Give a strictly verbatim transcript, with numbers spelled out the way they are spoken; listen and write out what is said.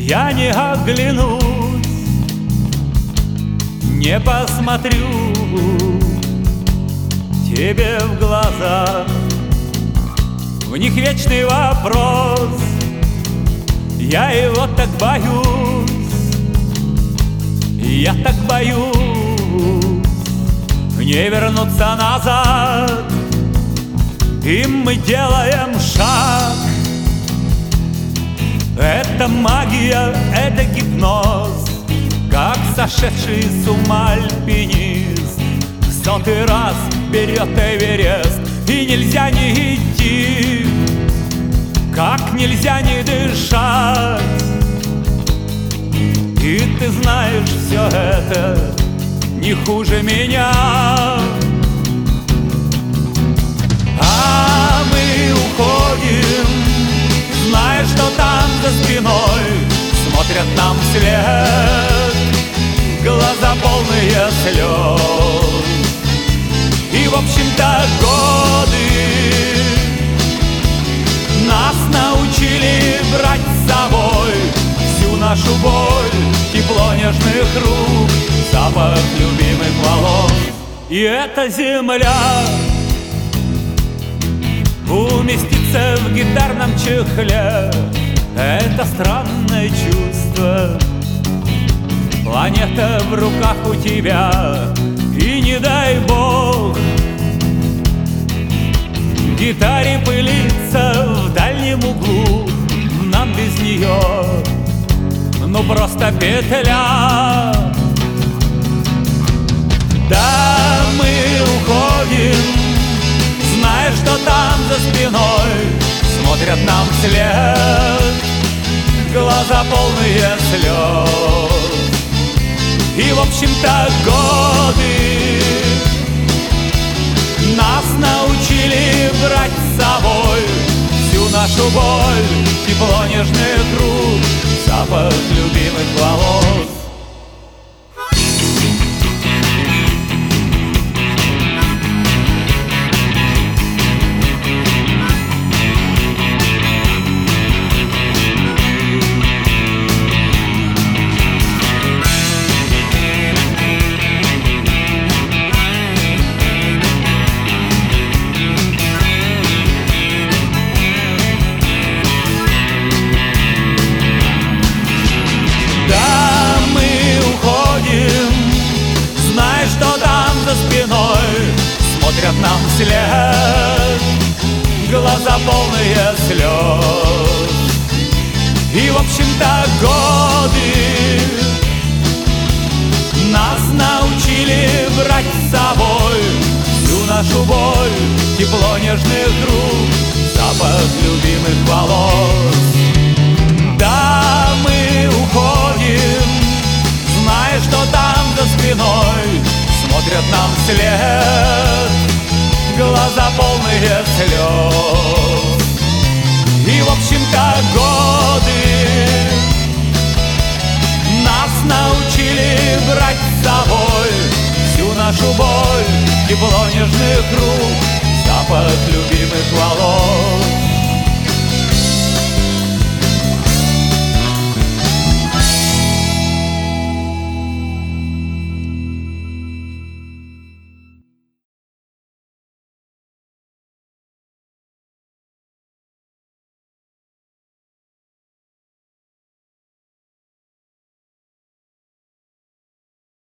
я не оглянусь, не посмотрю тебе в глаза. В них вечный вопрос, я его так боюсь, я так боюсь не вернуться назад. И мы делаем шаг. Это магия, это гипноз, как сошедший с ума альпинист в сотый раз берет Эверест. И нельзя не идти, как нельзя не дышать. И ты знаешь, все это не хуже меня. А мы уходим, зная, что там за спиной смотрят нам вслед глаза полные слез. И, в общем-то, годы нас научили брать с собой всю нашу боль, тепло нежных рук, запах любимых волос. И эта земля уместится в гитарном чехле. Это странное чувство, планета в руках у тебя. И не дай бог гитаре пылиться в дальнем углу, нам без нее ну просто петля. Да, мы уходим, зная, что там за спиной смотрят нам вслед глаза полные слез. И, в общем-то, годы нас научили брать с собой всю нашу боль, тепло нежных рук, запах любимых волос. Смотрят нам вслед глаза полные слез. И, в общем-то, годы нас научили брать с собой всю нашу боль, тепло нежных рук, запах любимых волос. Да, мы уходим, зная, что там за спиной смотрят нам вслед глаза полные слез. И, в общем-то, годы нас научили брать с собой всю нашу боль, тепло нежных рук,